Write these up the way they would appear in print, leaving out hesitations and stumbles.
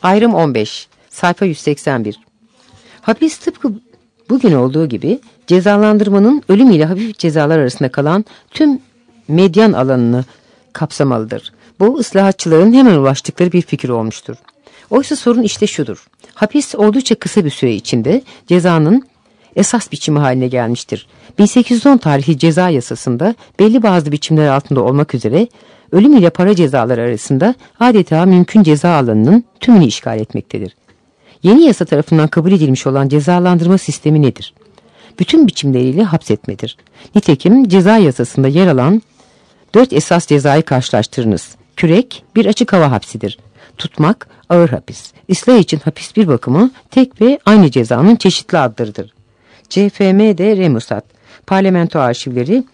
Ayrım 15. Sayfa 181. Hapis tıpkı bugün olduğu gibi cezalandırmanın ölüm ile hafif cezalar arasında kalan tüm medyan alanını kapsamalıdır. Bu ıslahatçıların hemen ulaştıkları bir fikir olmuştur. Oysa sorun işte şudur. Hapis oldukça kısa bir süre içinde cezanın esas biçimi haline gelmiştir. 1810 tarihli ceza yasasında belli bazı biçimler altında olmak üzere ölüm ile para cezaları arasında adeta mümkün ceza alanının tümünü işgal etmektedir. Yeni yasa tarafından kabul edilmiş olan cezalandırma sistemi nedir? Bütün biçimleriyle hapsetmedir. Nitekim ceza yasasında yer alan 4 esas cezayı karşılaştırınız. Kürek bir açık hava hapsidir. Tutmak ağır hapis. İslah için hapis bir bakımı tek ve aynı cezanın çeşitli adlarıdır. CFM'de Remusat. Parlamento arşivleri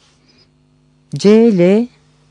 CL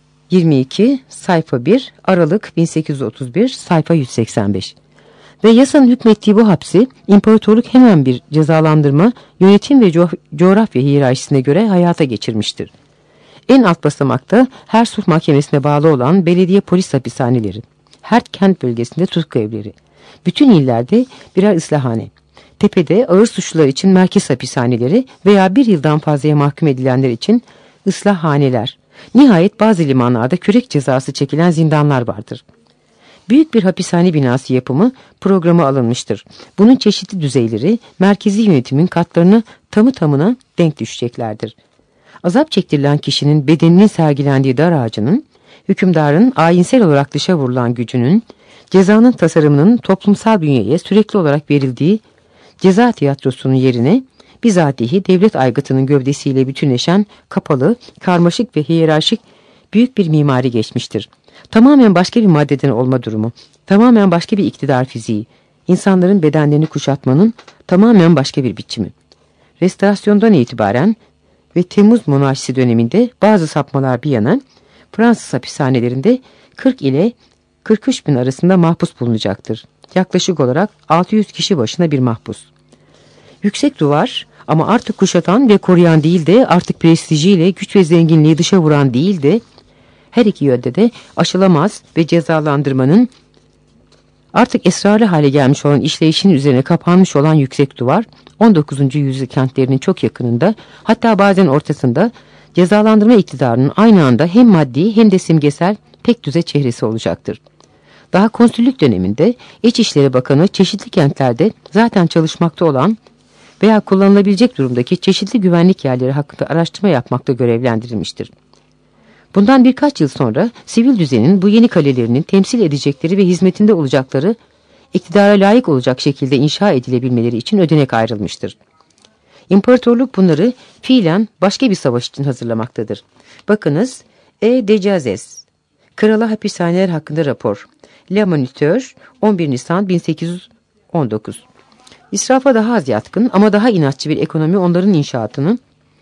22 sayfa 1 Aralık 1831 sayfa 185. Ve yasanın hükmettiği bu hapsi imparatorluk hemen bir cezalandırma, yönetim ve coğrafya hiyerarşisine göre hayata geçirmiştir. En alt basamakta her sulh mahkemesine bağlı olan belediye polis hapishaneleri, her kent bölgesinde tutuklu evleri, bütün illerde birer ıslahhane, tepede ağır suçlular için merkez hapishaneleri veya bir yıldan fazlaya mahkum edilenler için ıslahhaneler, nihayet bazı limanlarda kürek cezası çekilen zindanlar vardır. Büyük bir hapishane binası yapımı programı alınmıştır. Bunun çeşitli düzeyleri merkezi yönetimin katlarına tamı tamına denk düşeceklerdir. Azap çektirilen kişinin bedeninin sergilendiği dar ağacının, hükümdarın ayinsel olarak dışa vurulan gücünün, cezanın tasarımının toplumsal bünyeye sürekli olarak verildiği ceza tiyatrosunun yerine bizatihi devlet aygıtının gövdesiyle bütünleşen kapalı, karmaşık ve hiyerarşik büyük bir mimari geçmiştir. Tamamen başka bir maddeden olma durumu, tamamen başka bir iktidar fiziği, insanların bedenlerini kuşatmanın tamamen başka bir biçimi. Restorasyondan itibaren ve Temmuz monarşisi döneminde bazı sapmalar bir yana, Fransız hapishanelerinde 40 ile 43 bin arasında mahpus bulunacaktır. Yaklaşık olarak 600 kişi başına bir mahpus. Yüksek duvar ama artık kuşatan ve koruyan değil de artık prestijiyle güç ve zenginliği dışa vuran değil de her iki yönde de aşılamaz ve cezalandırmanın artık esrarlı hale gelmiş olan işleyişinin üzerine kapanmış olan yüksek duvar 19. yüzyıl kentlerinin çok yakınında, hatta bazen ortasında cezalandırma iktidarının aynı anda hem maddi hem de simgesel tek düze çehresi olacaktır. Daha konsüllük döneminde İçişleri Bakanı çeşitli kentlerde zaten çalışmakta olan veya kullanılabilecek durumdaki çeşitli güvenlik yerleri hakkında araştırma yapmakta görevlendirilmiştir. Bundan birkaç yıl sonra sivil düzenin bu yeni kalelerinin temsil edecekleri ve hizmetinde olacakları iktidara layık olacak şekilde inşa edilebilmeleri için ödenek ayrılmıştır. İmparatorluk bunları fiilen başka bir savaş için hazırlamaktadır. Bakınız Decazes, Krala Hapishaneler Hakkında Rapor, Le Moniteur, 11 Nisan 1819. İsrafa daha az yatkın ama daha inatçı bir ekonomi onların inşaatını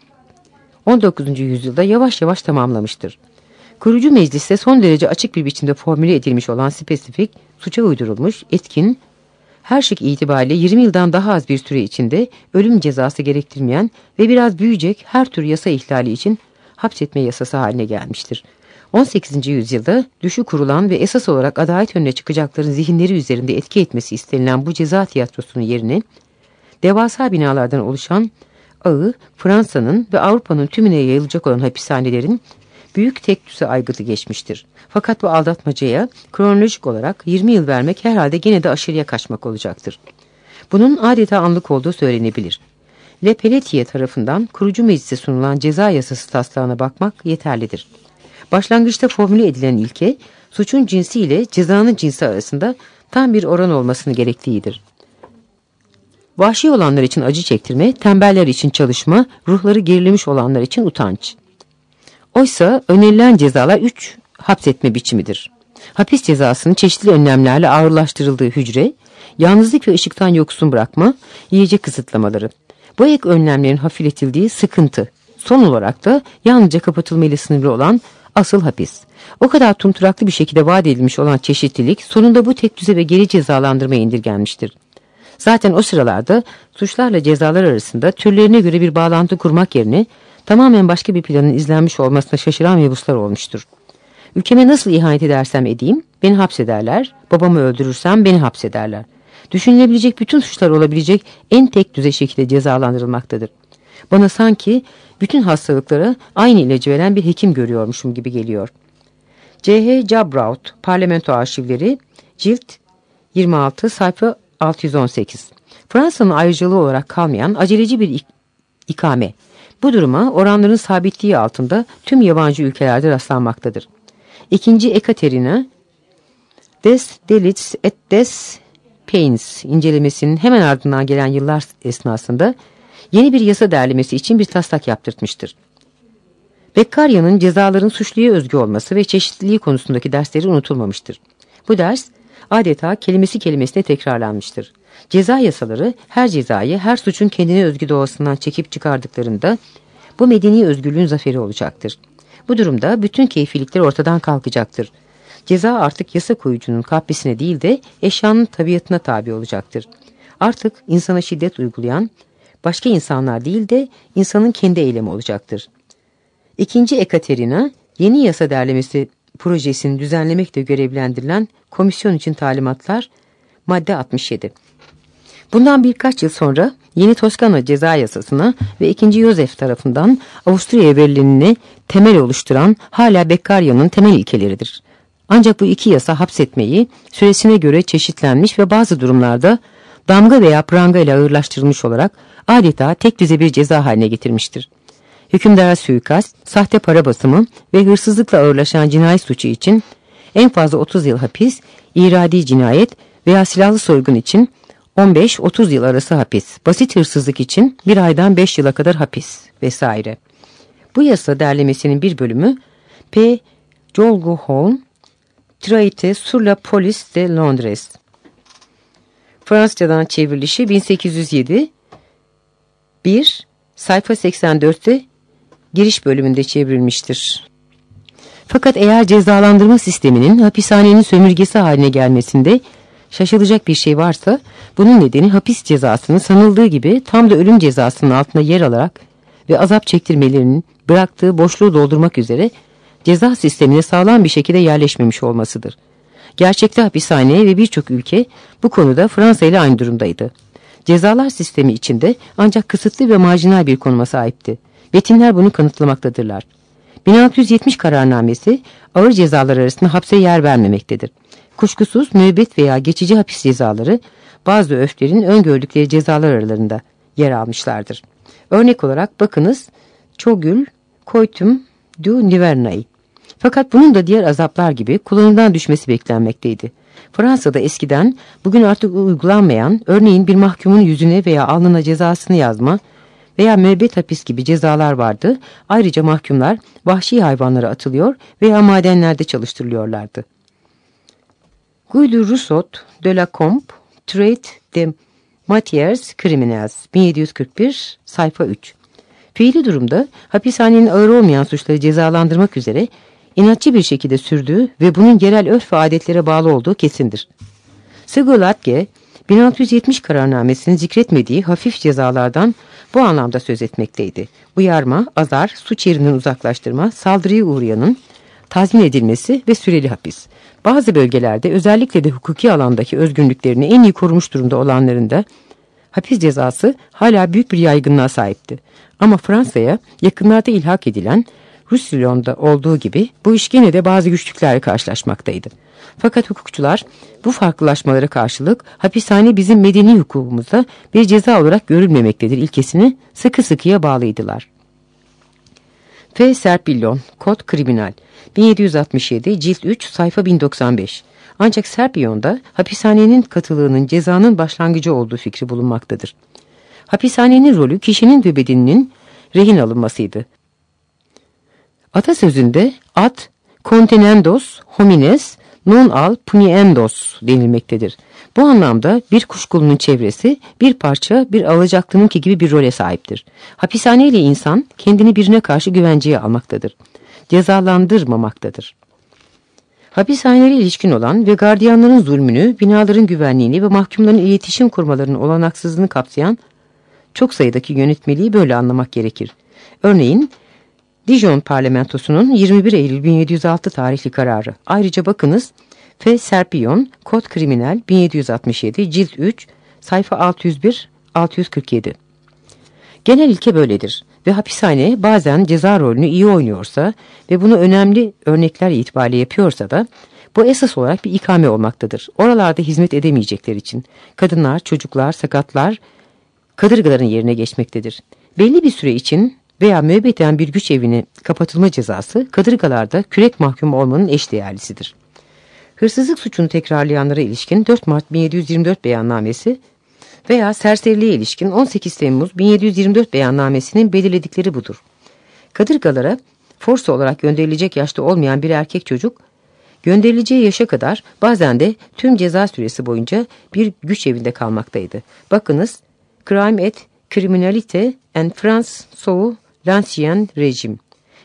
19. yüzyılda yavaş yavaş tamamlamıştır. Kurucu mecliste son derece açık bir biçimde formüle edilmiş olan spesifik, suça uydurulmuş, etkin, her şık itibariyle 20 yıldan daha az bir süre içinde ölüm cezası gerektirmeyen ve biraz büyüyecek her tür yasa ihlali için hapsetme yasası haline gelmiştir. 18. yüzyılda düşü kurulan ve esas olarak adalet önüne çıkacakların zihinleri üzerinde etki etmesi istenilen bu ceza tiyatrosunun yerine devasa binalardan oluşan ağı Fransa'nın ve Avrupa'nın tümüne yayılacak olan hapishanelerin büyük tek düze aygıtı geçmiştir. Fakat bu aldatmacaya kronolojik olarak 20 yıl vermek herhalde gene de aşırıya kaçmak olacaktır. Bunun adeta anlık olduğu söylenebilir. Le Pelletier tarafından kurucu meclise sunulan ceza yasası taslağına bakmak yeterlidir. Başlangıçta formüle edilen ilke, suçun cinsi ile cezanın cinsi arasında tam bir oran olmasını gerektiğidir. Vahşi olanlar için acı çektirme, tembeller için çalışma, ruhları gerilemiş olanlar için utanç. Oysa önerilen cezalar 3 hapsetme biçimidir. Hapis cezasının çeşitli önlemlerle ağırlaştırıldığı hücre, yalnızlık ve ışıktan yoksun bırakma, yiyecek kısıtlamaları. Bu ek önlemlerin hafifletildiği sıkıntı. Son olarak da yalnızca kapatılmayla sınırlı olan asıl hapis. O kadar tumturaklı bir şekilde vaat edilmiş olan çeşitlilik sonunda bu tek düze ve geri cezalandırmaya indirgenmiştir. Zaten o sıralarda suçlarla cezalar arasında türlerine göre bir bağlantı kurmak yerine tamamen başka bir planın izlenmiş olmasına şaşıran mebuslar olmuştur. Ülkeme nasıl ihanet edersem edeyim beni hapsederler, babamı öldürürsem beni hapsederler. Düşünülebilecek bütün suçlar olabilecek en tek düzey şekilde cezalandırılmaktadır. Bana sanki bütün hastalıklara aynı ilacı veren bir hekim görüyormuşum gibi geliyor. C.H. Jabrout, Parlamento Arşivleri, cilt 26, sayfa 618. Fransa'nın ayrıcalığı olarak kalmayan aceleci bir ikame. Bu duruma oranların sabitliği altında tüm yabancı ülkelerde rastlanmaktadır. İkinci Ekaterina, Des Delits et des Pains incelemesinin hemen ardından gelen yıllar esnasında yeni bir yasa derlemesi için bir taslak yaptırtmıştır. Beccaриa'nın cezaların suçluya özgü olması ve çeşitliliği konusundaki dersleri unutulmamıştır. Bu ders adeta kelimesi kelimesine tekrarlanmıştır. Ceza yasaları her cezayı her suçun kendine özgü doğasından çekip çıkardıklarında bu medeni özgürlüğün zaferi olacaktır. Bu durumda bütün keyfilikler ortadan kalkacaktır. Ceza artık yasa koyucunun kaprisine değil de eşyanın tabiatına tabi olacaktır. Artık insana şiddet uygulayan başka insanlar değil de insanın kendi eylemi olacaktır. İkinci Ekaterina, yeni yasa derlemesi projesini düzenlemekle görevlendirilen komisyon için talimatlar, madde 67. Bundan birkaç yıl sonra yeni Toskana ceza yasasına ve 2. Yosef tarafından Avusturya'ya verilenini temel oluşturan hala Beccaриa'nın temel ilkeleridir. Ancak bu iki yasa hapsetmeyi süresine göre çeşitlenmiş ve bazı durumlarda damga veya pranga ile ağırlaştırılmış olarak adeta tek düze bir ceza haline getirmiştir. Hükümdara suikast, sahte para basımı ve hırsızlıkla ağırlaşan cinayet suçu için en fazla 30 yıl hapis, iradi cinayet veya silahlı soygun için 15-30 yıl arası hapis, basit hırsızlık için 1 aydan 5 yıla kadar hapis vesaire. Bu yasa derlemesinin bir bölümü P. Jolgohon, Traité sur la police de Londres. Fransızcadan çevrilişi 1807, 1, sayfa 84'te giriş bölümünde çevrilmiştir. Fakat eğer cezalandırma sisteminin hapishanenin sömürgesi haline gelmesinde şaşılacak bir şey varsa, bunun nedeni hapis cezasını sanıldığı gibi tam da ölüm cezasının altında yer alarak ve azap çektirmelerinin bıraktığı boşluğu doldurmak üzere ceza sistemine sağlam bir şekilde yerleşmemiş olmasıdır. Gerçekte hapishane ve birçok ülke bu konuda Fransa ile aynı durumdaydı. Cezalar sistemi içinde ancak kısıtlı ve marjinal bir konuma sahipti. Metinler bunu kanıtlamaktadırlar. 1670 kararnamesi ağır cezalar arasında hapse yer vermemektedir. Kuşkusuz müebbet veya geçici hapis cezaları bazı öflerin öngördükleri cezalar aralarında yer almışlardır. Örnek olarak bakınız Çogül, Koytum, du Nivernai. Fakat bunun da diğer azaplar gibi kullanımdan düşmesi beklenmekteydi. Fransa'da eskiden bugün artık uygulanmayan, örneğin bir mahkumun yüzüne veya alnına cezasını yazma veya müebbet hapis gibi cezalar vardı. Ayrıca mahkumlar vahşi hayvanlara atılıyor veya madenlerde çalıştırılıyorlardı. Guy de Rousseau de la Combe, Traite de Matières Criminels, 1741, sayfa 3. Fiili durumda hapishanenin ağır olmayan suçları cezalandırmak üzere inatçı bir şekilde sürdüğü ve bunun yerel örf ve adetlere bağlı olduğu kesindir. Segulatge, 1670 kararnamesinin zikretmediği hafif cezalardan bu anlamda söz etmekteydi. Uyarma, azar, suç yerinden uzaklaştırma, saldırıya uğrayanın tazmin edilmesi ve süreli hapis. Bazı bölgelerde özellikle de hukuki alandaki özgürlüklerini en iyi korumuş durumda olanların da hapis cezası hala büyük bir yaygınlığa sahipti. Ama Fransa'ya yakınlarda ilhak edilen Roussillon'da olduğu gibi bu iş gene de bazı güçlüklerle karşılaşmaktaydı. Fakat hukukçular bu farklılaşmalara karşılık hapishane bizim medeni hukukumuzda bir ceza olarak görülmemektedir ilkesini sıkı sıkıya bağlıydılar. F. Serpillon, Kod Kriminal, 1767, cilt 3, sayfa 1095. Ancak Serpillon'da hapishanenin katılığının cezanın başlangıcı olduğu fikri bulunmaktadır. Hapishanenin rolü kişinin ve bedeninin rehin alınmasıydı. Atasözünde ad contenendos homines non al puniendos denilmektedir. Bu anlamda bir kuşkulunun çevresi bir parça bir alacaklınınki gibi bir role sahiptir. Hapishane ile insan kendini birine karşı güvenceye almaktadır. Cezalandırmamaktadır. Hapishanelere ilişkin olan ve gardiyanların zulmünü, binaların güvenliğini ve mahkumların iletişim kurmalarının olanaksızlığını kapsayan çok sayıdaki yönetmeliği böyle anlamak gerekir. Örneğin Dijon parlamentosunun 21 Eylül 1706 tarihli kararı. Ayrıca bakınız F. Serpillon, Kod Kriminal 1767, Cilt 3, sayfa 601-647. Genel ilke böyledir ve hapishane bazen ceza rolünü iyi oynuyorsa ve bunu önemli örnekler itibariyle yapıyorsa da bu esas olarak bir ikame olmaktadır. Oralarda hizmet edemeyecekler için kadınlar, çocuklar, sakatlar kadırgaların yerine geçmektedir. Belli bir süre için veya müebbeten bir güç evine kapatılma cezası kadırgalarda kürek mahkumu olmanın eşdeğerlisidir. Hırsızlık suçunu tekrarlayanlara ilişkin 4 Mart 1724 beyannamesi veya serseriliğe ilişkin 18 Temmuz 1724 beyannamesinin belirledikleri budur. Kadırgalara forsa olarak gönderilecek yaşta olmayan bir erkek çocuk, gönderileceği yaşa kadar bazen de tüm ceza süresi boyunca bir güç evinde kalmaktaydı. Bakınız, Crime et Criminalité en France sous l'Ancien Régime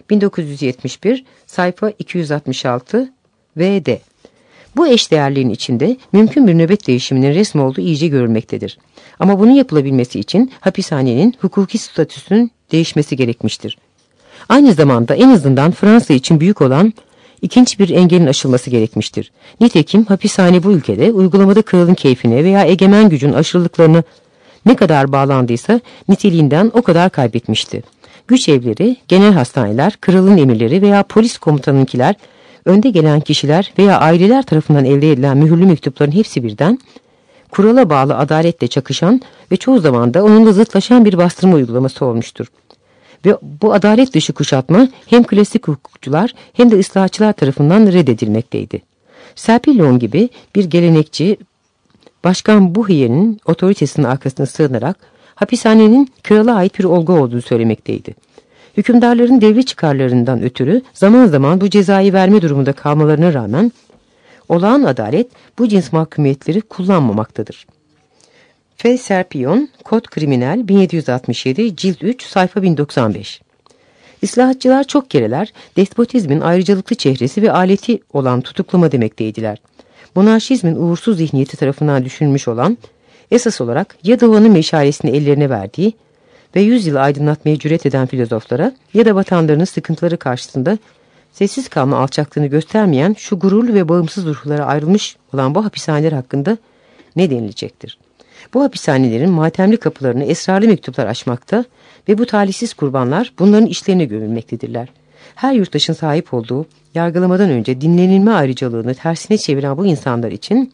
1971 sayfa 266 vd. Bu eşdeğerliğin içinde mümkün bir nöbet değişiminin resmi olduğu iyice görülmektedir. Ama bunun yapılabilmesi için hapishanenin hukuki statüsünün değişmesi gerekmiştir. Aynı zamanda en azından Fransa için büyük olan ikinci bir engelin aşılması gerekmiştir. Nitekim hapishane bu ülkede uygulamada kralın keyfine veya egemen gücün aşırılıklarını ne kadar bağlandıysa niteliğinden o kadar kaybetmişti. Güç evleri, genel hastaneler, kralın emirleri veya polis komutanınkiler, önde gelen kişiler veya aileler tarafından elde edilen mühürlü mektupların hepsi birden, kurala bağlı adaletle çakışan ve çoğu zaman da onunla zıtlaşan bir bastırma uygulaması olmuştur. Ve bu adalet dışı kuşatma hem klasik hukukçular hem de ıslahatçılar tarafından reddedilmekteydi. Serpillon gibi bir gelenekçi, Başkan Bouhier'in otoritesinin arkasına sığınarak hapishanenin krala ait bir olgu olduğunu söylemekteydi. Hükümdarların devlet çıkarlarından ötürü zaman zaman bu cezayı verme durumunda kalmalarına rağmen olağan adalet bu cins mahkumiyetleri kullanmamaktadır. F. Serpillon, Kod Kriminal 1767, Cilt 3, sayfa 1095. İslahatçılar çok kereler despotizmin ayrıcalıklı çehresi ve aleti olan tutuklama demekteydiler. Monarşizmin uğursuz zihniyeti tarafından düşünülmüş olan, esas olarak ya doğanın meşalesini ellerine verdiği ve 100 yıl aydınlatmaya cüret eden filozoflara ya da vatanlarının sıkıntıları karşısında sessiz kalma alçaklığını göstermeyen şu gururlu ve bağımsız ruhlara ayrılmış olan bu hapishaneler hakkında ne denilecektir? Bu hapishanelerin matemli kapılarını esrarlı mektuplar açmakta ve bu talihsiz kurbanlar bunların işlerine gömülmektedirler. Her yurttaşın sahip olduğu yargılamadan önce dinlenilme ayrıcalığını tersine çeviren bu insanlar için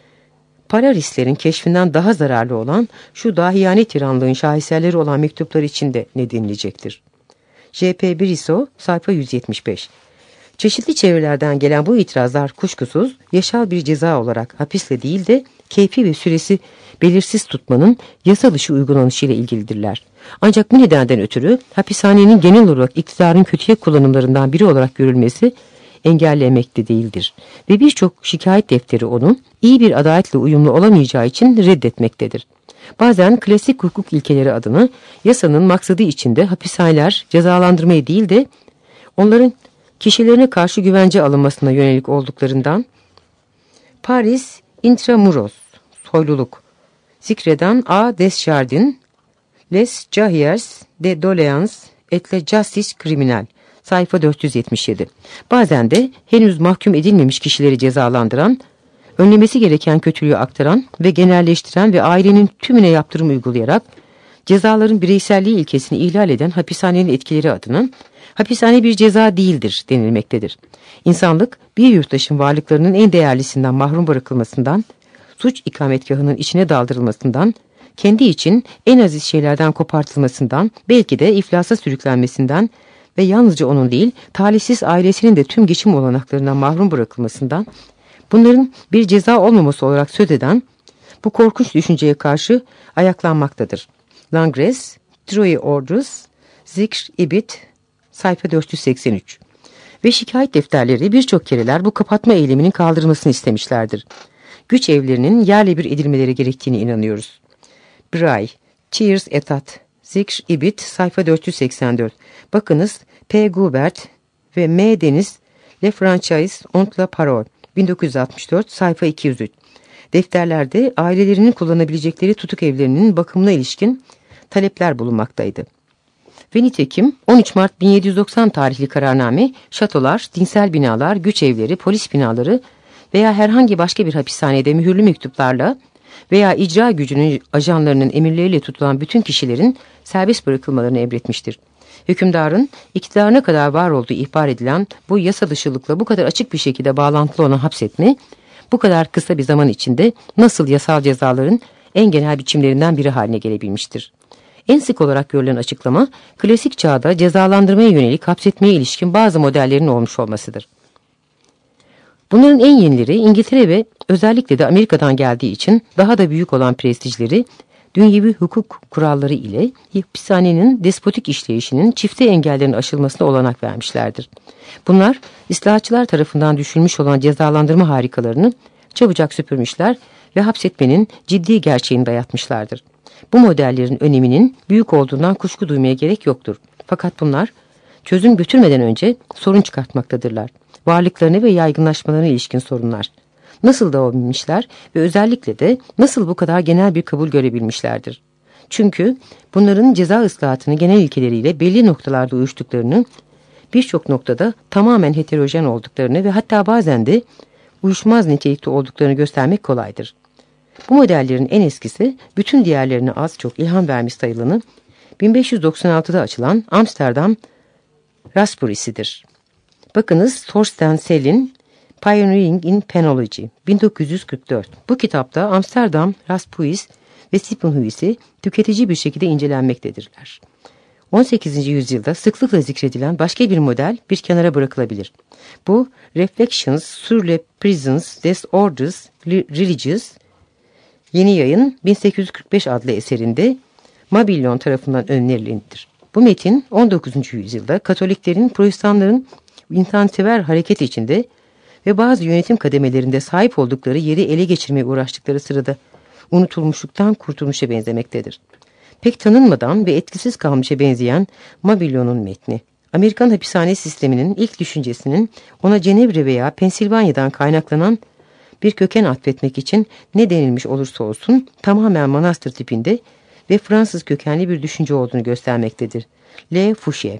para risklerin keşfinden daha zararlı olan şu dahiyane tiranlığın şaheserleri olan mektuplar için de ne denilecektir? J.P. Brissot, sayfa 175. Çeşitli çevrelerden gelen bu itirazlar kuşkusuz yaşal bir ceza olarak hapisle değil de keyfi ve süresi belirsiz tutmanın yasa dışı uygulanışıyla ilgilidirler. Ancak bu nedenden ötürü hapishanenin genel olarak iktidarın kötüye kullanımlarından biri olarak görülmesi engellemekte değildir. Ve birçok şikayet defteri onu iyi bir adaletle uyumlu olamayacağı için reddetmektedir. Bazen klasik hukuk ilkeleri adına yasanın maksadı içinde hapishaneler cezalandırmayı değil de onların kişilerine karşı güvence alınmasına yönelik olduklarından Paris Intramuros, soyluluk, zikreden A. Deschardins, Les Jahiers de Doléance et la Justice Criminelle, sayfa 477. Bazen de henüz mahkum edilmemiş kişileri cezalandıran, önlemesi gereken kötülüğü aktaran ve genelleştiren ve ailenin tümüne yaptırım uygulayarak cezaların bireyselliği ilkesini ihlal eden hapishanenin etkileri adına hapishane bir ceza değildir denilmektedir. İnsanlık bir yurttaşın varlıklarının en değerlisinden mahrum bırakılmasından, suç ikametgahının içine daldırılmasından, kendi için en aziz şeylerden kopartılmasından, belki de iflasa sürüklenmesinden ve yalnızca onun değil, talihsiz ailesinin de tüm geçim olanaklarından mahrum bırakılmasından, bunların bir ceza olmaması olarak söz eden bu korkunç düşünceye karşı ayaklanmaktadır. Langres, Troye Ordus, Zikr ibit, sayfa 483. Ve şikayet defterleri birçok kereler bu kapatma eyleminin kaldırılmasını istemişlerdir. Güç evlerinin yerle bir edilmeleri gerektiğini inanıyoruz. Bray, Cheers Etat, Zikr ibit, sayfa 484. Bakınız P. Gubert ve M. Deniz, Le Franchise ont la parole, 1964, sayfa 203. Defterlerde ailelerinin kullanabilecekleri tutuk evlerinin bakımına ilişkin talepler bulunmaktaydı. Ve nitekim 13 Mart 1790 tarihli kararname, şatolar, dinsel binalar, güç evleri, polis binaları veya herhangi başka bir hapishanede mühürlü mektuplarla veya icra gücünün ajanlarının emirleriyle tutulan bütün kişilerin serbest bırakılmalarını emretmiştir. Hükümdarın iktidarına kadar var olduğu ihbar edilen bu yasa dışılıkla bu kadar açık bir şekilde bağlantılı olan hapsetme, bu kadar kısa bir zaman içinde nasıl yasal cezaların en genel biçimlerinden biri haline gelebilmiştir. En sık olarak görülen açıklama, klasik çağda cezalandırmaya yönelik hapsetmeye ilişkin bazı modellerin olmuş olmasıdır. Bunların en yenileri İngiltere ve özellikle de Amerika'dan geldiği için daha da büyük olan prestijleri, dünyevi hukuk kuralları ile hapishanenin despotik işleyişinin çifte engellerin aşılmasına olanak vermişlerdir. Bunlar, İslahatçılar tarafından düşülmüş olan cezalandırma harikalarını çabucak süpürmüşler ve hapsetmenin ciddi gerçeğini dayatmışlardır. Bu modellerin öneminin büyük olduğundan kuşku duymaya gerek yoktur. Fakat bunlar çözüm götürmeden önce sorun çıkartmaktadırlar. Varlıklarına ve yaygınlaşmalarına ilişkin sorunlar. Nasıl doğabilmişler ve özellikle de nasıl bu kadar genel bir kabul görebilmişlerdir? Çünkü bunların ceza ıslahatının genel ilkeleriyle belli noktalarda uyuştuklarını, birçok noktada tamamen heterojen olduklarını ve hatta bazen de uyuşmaz nitelikte olduklarını göstermek kolaydır. Bu modellerin en eskisi, bütün diğerlerine az çok ilham vermiş sayılanı 1596'da açılan Amsterdam Raspuis'idir. Bakınız Thorsten Sellin Pioneering in Penology 1944. Bu kitapta Amsterdam Raspuis ve Sippenhuis'i tüketici bir şekilde incelenmektedirler. 18. yüzyılda sıklıkla zikredilen başka bir model bir kenara bırakılabilir. Bu Reflections sur les prisons des ordres religieux, Yeni Yayın 1845 adlı eserinde Mabillon tarafından önerilendir. Bu metin 19. yüzyılda Katoliklerin, Protestanların insansever hareket içinde ve bazı yönetim kademelerinde sahip oldukları yeri ele geçirmeye uğraştıkları sırada unutulmuşluktan kurtulmuşa benzemektedir. Pek tanınmadan ve etkisiz kalmışa benzeyen Mabillon'un metni, Amerikan hapishane sisteminin ilk düşüncesinin ona Cenevre veya Pensilvanya'dan kaynaklanan bir köken atfetmek için ne denilmiş olursa olsun tamamen manastır tipinde ve Fransız kökenli bir düşünce olduğunu göstermektedir. Le Fouché.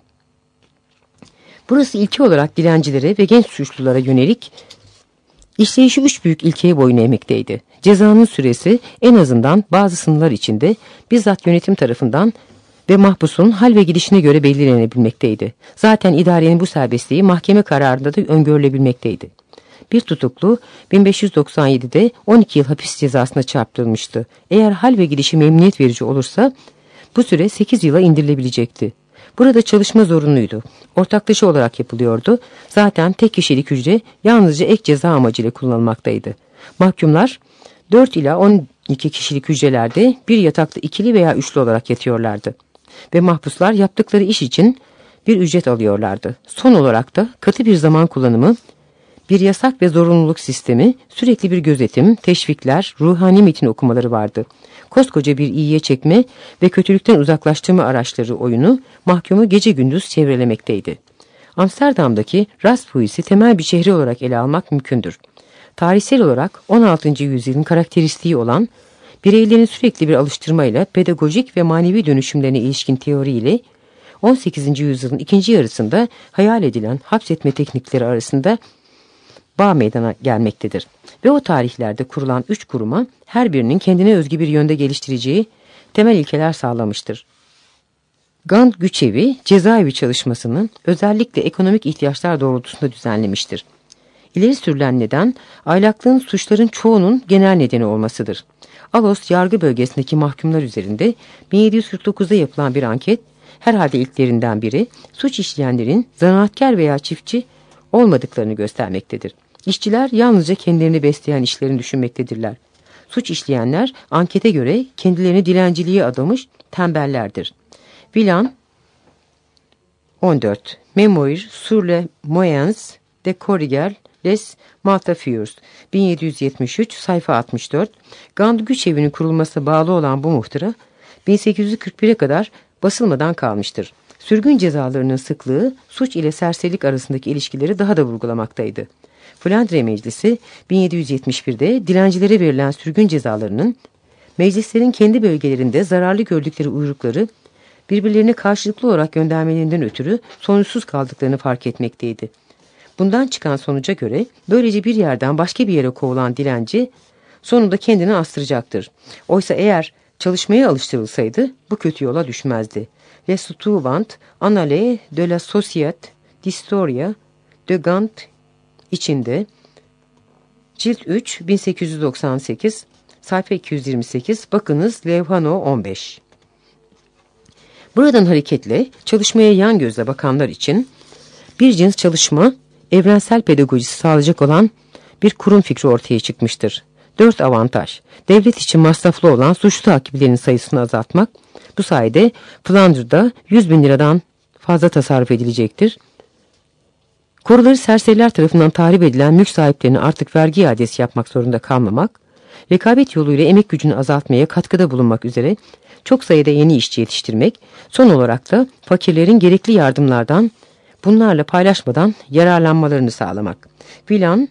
Burası ilke olarak dilencilere ve genç suçlulara yönelik işleyişi 3 büyük ilkeye boyun eğmekteydi. Cezanın süresi en azından bazı sınırlar içinde bizzat yönetim tarafından ve mahpusun hal ve gidişine göre belirlenebilmekteydi. Zaten idarenin bu serbestliği mahkeme kararında da öngörülebilmekteydi. Bir tutuklu 1597'de 12 yıl hapis cezasına çarptırılmıştı. Eğer hal ve gidişi memnuniyet verici olursa bu süre 8 yıla indirilebilecekti. Burada çalışma zorunluydu. Ortaklaşa olarak yapılıyordu. Zaten tek kişilik hücre yalnızca ek ceza amacıyla kullanılmaktaydı. Mahkumlar 4 ila 12 kişilik hücrelerde bir yatakta ikili veya üçlü olarak yatıyorlardı. Ve mahpuslar yaptıkları iş için bir ücret alıyorlardı. Son olarak da katı bir zaman kullanımı, bir yasak ve zorunluluk sistemi, sürekli bir gözetim, teşvikler, ruhani metin okumaları vardı. Koskoca bir iyiye çekme ve kötülükten uzaklaştırma araçları oyunu mahkumu gece gündüz çevrelemekteydi. Amsterdam'daki Raspuis'i temel bir şehri olarak ele almak mümkündür. Tarihsel olarak 16. yüzyılın karakteristiği olan bireylerin sürekli bir alıştırmayla pedagojik ve manevi dönüşümlerine ilişkin teoriyle 18. yüzyılın ikinci yarısında hayal edilen hapsetme teknikleri arasında bağ meydana gelmektedir. Ve o tarihlerde kurulan 3 kuruma her birinin kendine özgü bir yönde geliştireceği temel ilkeler sağlamıştır. Gand Güçevi, cezaevi çalışmasını özellikle ekonomik ihtiyaçlar doğrultusunda düzenlemiştir. İleri sürülen neden, aylaklığın suçların çoğunun genel nedeni olmasıdır. Alos yargı bölgesindeki mahkumlar üzerinde 1749'da yapılan bir anket, herhalde ilklerinden biri, suç işleyenlerin zanaatkar veya çiftçi olmadıklarını göstermektedir. İşçiler yalnızca kendilerini besleyen işlerini düşünmektedirler. Suç işleyenler ankete göre kendilerini dilenciliğe adamış tembellerdir. Villan 14. Memoir sur les moyens de corriger les malfaiteurs 1773 sayfa 64. Gand Güçevi'nin kurulmasına bağlı olan bu muhtıra 1841'e kadar basılmadan kalmıştır. Sürgün cezalarının sıklığı suç ile serserilik arasındaki ilişkileri daha da vurgulamaktaydı. Flandre Meclisi 1771'de dilencilere verilen sürgün cezalarının meclislerin kendi bölgelerinde zararlı gördükleri uyrukları birbirlerine karşılıklı olarak göndermelerinden ötürü sonuçsuz kaldıklarını fark etmekteydi. Bundan çıkan sonuca göre böylece bir yerden başka bir yere kovulan dilenci sonunda kendini astıracaktır. Oysa eğer çalışmaya alıştırılsaydı bu kötü yola düşmezdi. Les Soutuvant, Annales de la Société d'Histoire de Gand içinde Cilt 3, 1898, sayfa 228, bakınız Levhano 15. Buradan hareketle çalışmaya yan gözle bakanlar için bir cins çalışma, evrensel pedagojisi sağlayacak olan bir kurum fikri ortaya çıkmıştır. 4 avantaj. Devlet için masraflı olan suçlu takipçilerin sayısını azaltmak. Bu sayede Flandır'da 100.000 liradan fazla tasarruf edilecektir. Koruları serseriler tarafından tahrip edilen mülk sahiplerine artık vergi iadesi yapmak zorunda kalmamak, rekabet yoluyla emek gücünü azaltmaya katkıda bulunmak üzere çok sayıda yeni işçi yetiştirmek, son olarak da fakirlerin gerekli yardımlardan bunlarla paylaşmadan yararlanmalarını sağlamak. Wieland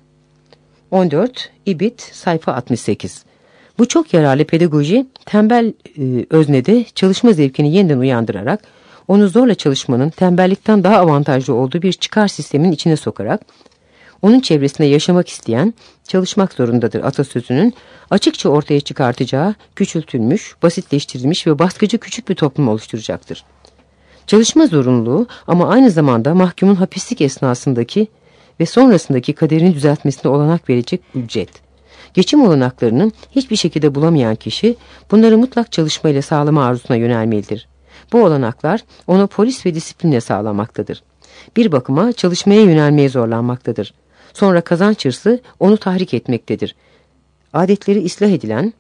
14, İbit, sayfa 68. Bu çok yararlı pedagoji, tembel öznede çalışma zevkini yeniden uyandırarak, onu zorla çalışmanın tembellikten daha avantajlı olduğu bir çıkar sistemin içine sokarak, onun çevresinde yaşamak isteyen çalışmak zorundadır atasözünün açıkça ortaya çıkartacağı küçültülmüş, basitleştirilmiş ve baskıcı küçük bir toplum oluşturacaktır. Çalışma zorunluluğu ama aynı zamanda mahkumun hapislik esnasındaki ve sonrasındaki kaderini düzeltmesine olanak verecek ücret. Geçim olanaklarını hiçbir şekilde bulamayan kişi bunları mutlak çalışmayla sağlama arzusuna yönelmelidir. Bu olanaklar ona polis ve disiplinle sağlanmaktadır. Bir bakıma çalışmaya yönelmeye zorlanmaktadır. Sonra kazanç hırsı onu tahrik etmektedir. Adetleri ıslah edilen,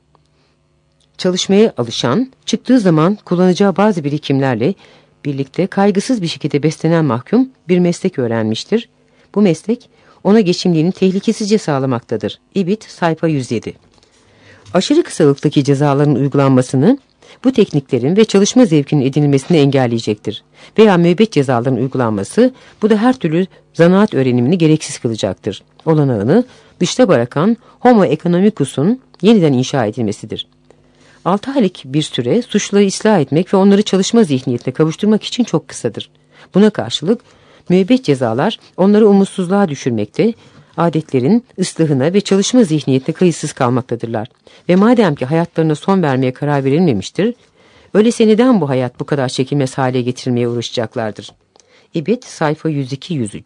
çalışmaya alışan, çıktığı zaman kullanacağı bazı birikimlerle birlikte kaygısız bir şekilde beslenen mahkum bir meslek öğrenmiştir. Bu meslek ona geçimliğini tehlikesizce sağlamaktadır. İbit, sayfa 107. Aşırı kısalıktaki cezaların uygulanmasını, bu tekniklerin ve çalışma zevkinin edinilmesini engelleyecektir. Veya müebbet cezaların uygulanması, bu da her türlü zanaat öğrenimini gereksiz kılacaktır. Olanağını dışta bırakan Homo economicus'un yeniden inşa edilmesidir. 6 aylık bir süre suçluları ıslah etmek ve onları çalışma zihniyetine kavuşturmak için çok kısadır. Buna karşılık müebbet cezalar onları umutsuzluğa düşürmekte, adetlerin ıslahına ve çalışma zihniyetine kayıtsız kalmaktadırlar. Ve madem ki hayatlarına son vermeye karar verilmemiştir, öyleyse neden bu hayat bu kadar çekilmez hale getirilmeye uğraşacaklardır? İbit, sayfa 102-103.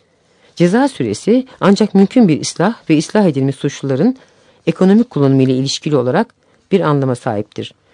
Ceza süresi ancak mümkün bir ıslah ve ıslah edilmiş suçluların ekonomik kullanımı ile ilişkili olarak bir anlama sahiptir.